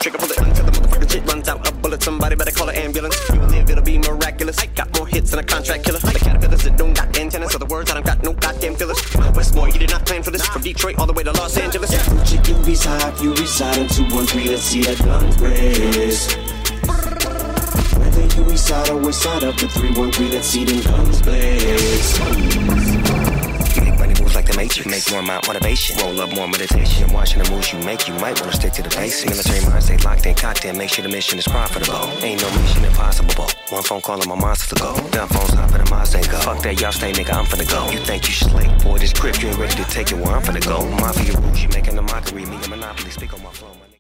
trigger, pull it until the motherfucking shit runs out. A bullet, somebody better call an ambulance. You will live, it'll be miraculous. I got more hits than a contract killer. The caterpillars that don't got antennas. So the words I don't got no goddamn fillers. Westmore, you did not plan for this. From Detroit all the way to Los Angeles. Gucci, you reside, you reside in 213. Let's see that guns blaze. Whether you reside or west side up to 313, let's see them guns blaze. You make money moves like the Matrix. Make more amount motivation. Roll up more meditation. And watching the moves you make, you might wanna stick to the basics. Military mind stay locked in, cocked in. Make sure the mission is profitable. Ain't no mission impossible. One phone call and my monster to go. Dumb phones hop in the Mazda and go. Fuck that, y'all stay, nigga, I'm finna go. You think you slick, boy, this grip, you ain't ready to take it where I'm finna go. Mafia rules, you making a mockery. Me and Monopoly, speak on my flow.